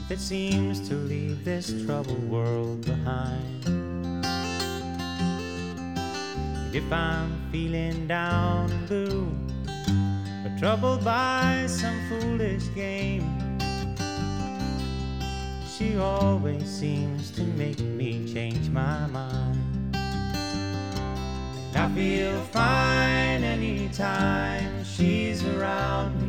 that seems to leave this troubled world behind. If I'm feeling down and blue, or troubled by some foolish game, she always seems to make me change my mind. I feel fine anytime she's around me.